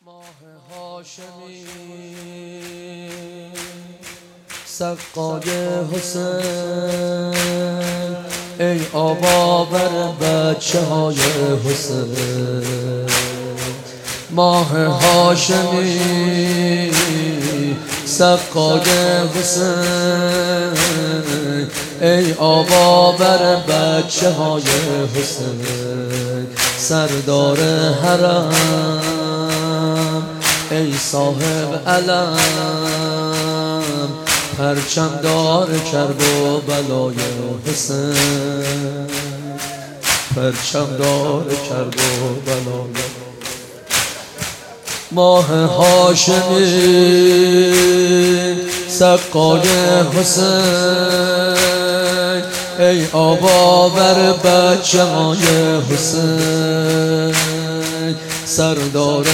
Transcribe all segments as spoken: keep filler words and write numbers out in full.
ماه هاشمی سقای حسین، ای آوا بر بچه های حسین. ماه هاشمی سقای حسین، ای آوا بر بچه های حسین. سردار حرم ای صاحب علم، پرچم دار کرب و بلای حسین، پرچم دار کرب و بلای. ماه هاشمی سقای حسین، ای آوا بر بچه های حسین. سردار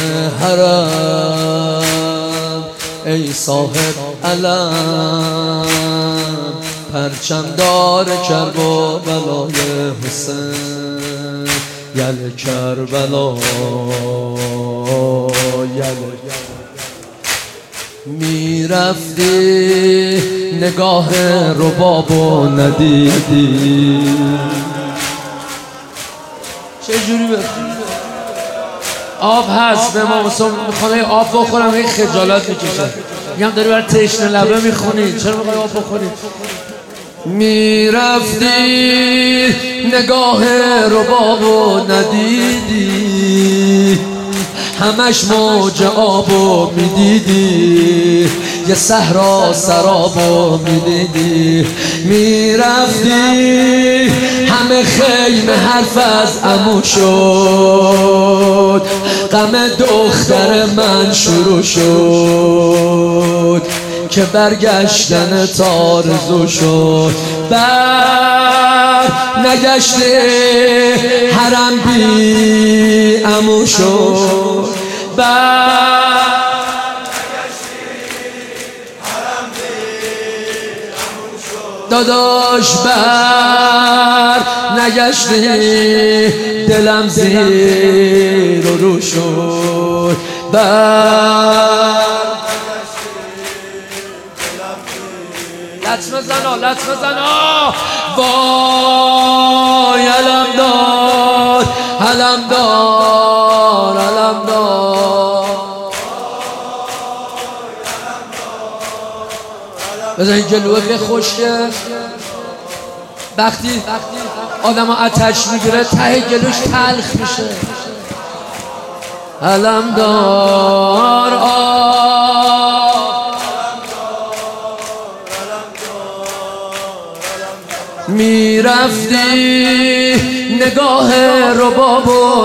حرم ای صاحب علم، پرچم دار کرب و بلای حسین. یل کربلا یل میرفتی نگاه ربابو ندیدی. چجوری بخونی؟ آب هست به ما میخوانه آب بخورم، این خجالت میکشه. میگم داری برای تشنه لبه میخونی، چرا میخوای آب بخوری؟ میرفتی نگاه ربابو ندیدی، همش موج آبو میدیدی، یه صحرا سرابو میدیدی. میرفتی همه خیمه حرف از عمو شد، غم دختر من شروع شد، که برگشتن تارزو شد. بر نگشته حرم بی عمو شد، بر داداش بر نگشتی دلم زیر و رو شد. بر لطف بزنا لطف بزنا وای علم دار علم دار علم دار. بزن این جلوه که خوشگه، وقتی آدم ها آتش میگیره ته گلوش تلخ میشه. علم دار میرفتی نگاه ربابو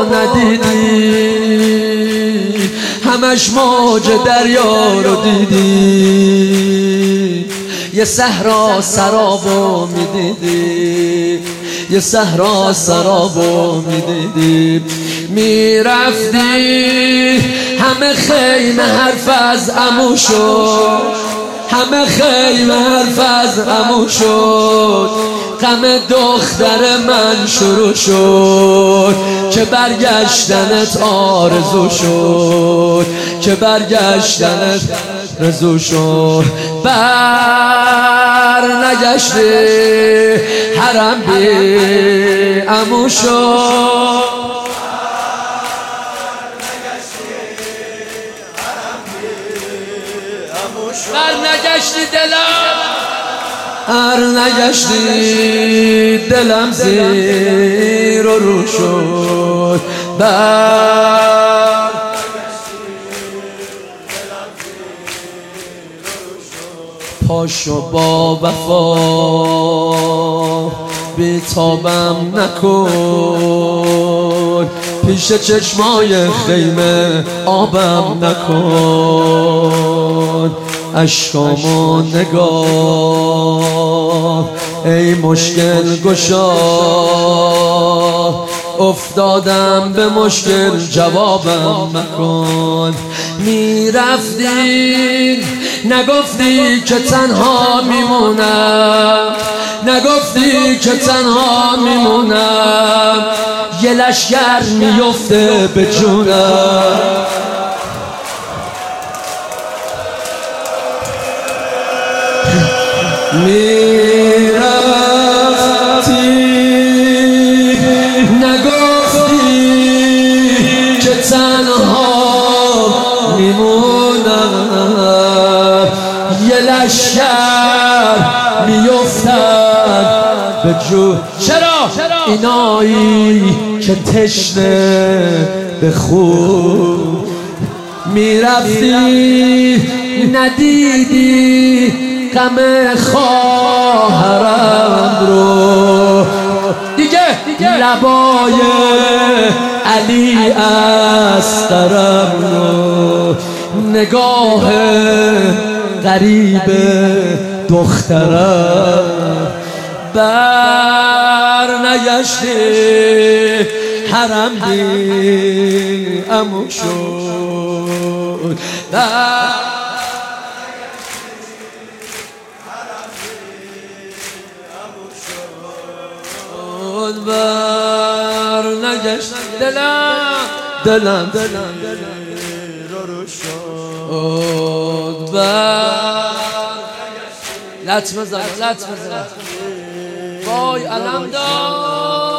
ندیدی، همش موج دریا رو دیدی، یه صحرا سرابو میدیدی، یه صحرا سرابو میدیدی. میرفتی همه خیمه حرف از عمو شد، همه خیمه حرف از عمو شد، غم دختر من شروع شد، که برگشتنت آرزو شد، که برگشتنت رزو شد. بر نگشتی حرم بی عمو شد، بر نگشتی دلم، هر نگشتی دلم زیر و رو شد. بر پاشو با وفا بیتابم نکن، پیش چشمای خیمه آبم نکن. اشکامو نگاه ای مشکل گشا، افتادم به مشکل جوابم مکن. میرفتی نگفتی که تنها میمونم، نگفتی که تنها میمونم، یه لشگر میفته به جونم. میرفتی نگفتی که تنها میمونم یه لشکر میفتن به جو. چرا؟ اینایی که تشنه به خون میرفتی ندیدی غم خواهرم رو دیگه لبای علی اصغرم رو نگاه غریب دخترم بر نگشتی حرم بی امو شد بر نگشت دلم دلم دلم رو شد بر لط بزن لط بزن وای علم دار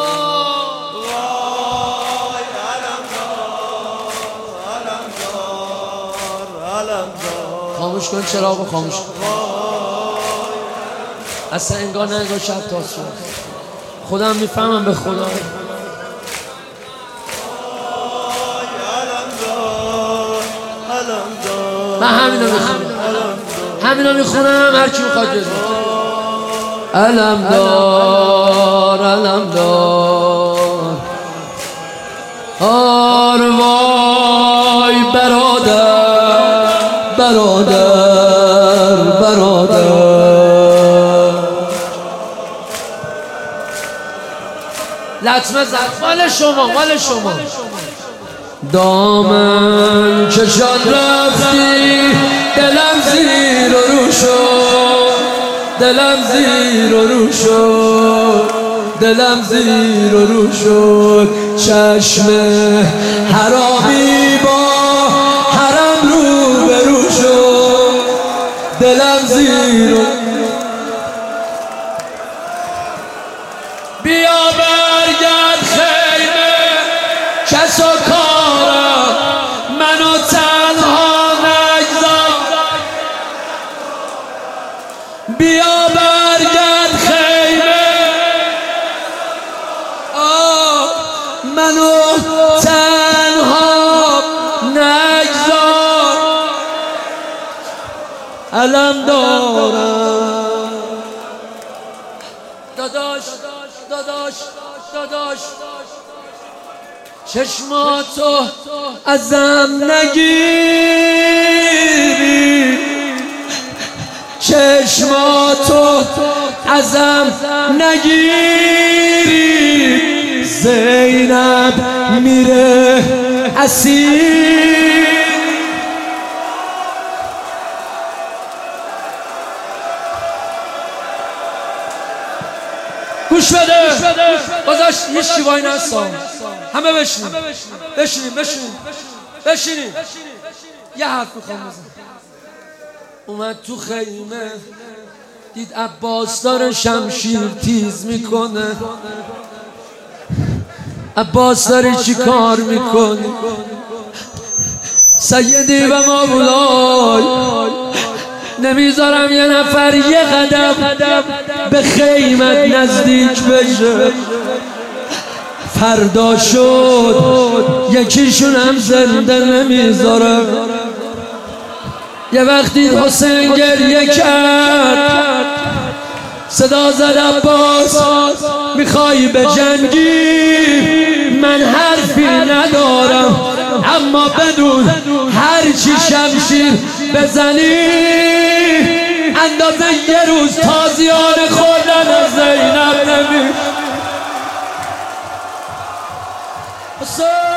وای علم دار علم دار علم دار خاموش کن چراغو خاموش کن اصلا انگار نه انگار شب تا صبح خودم میفهمم به خدا من همینو میخونم همینو میخونم هر کی میخواد جز علم دار علم دار آر وای برادر برادر برادر لطمه زد مال شما مال شما دامن کشان رفتی دلم زیر و رو شد دلم زیر و رو شد دلم زیر و رو شد چشم حرامی با حرم رو به رو شد دلم زیر و بیا برگرد خیمه کس و کارم منو تنها نگذار بیا برگرد خیمه آه منو تنها نگذار علم دارم داداش داداش داداش چشماتو ازم نگیری چشماتو ازم نگیری زینب میره اسیر گوش بده بازاش یه شیوایی نستم همه بشینیم بشینیم بشینیم بشینیم یه حرف میخوام بزن اومد تو خیمه دید عباس داره شمشیر تیز میکنه عباس داری چی کار میکنی سیدی و مولای نمیذارم یه نفر یه قدم به خیمت نزدیک بشه فردا شد یکیشون هم زنده نمیذارم یه وقتی حسین گریه کرد صدا زد عباس میخوای به جنگی من حرفی ندارم اما بدون هرچی شمشیر بزنی اندازه یه روز تازیان خوردن از زینب نمی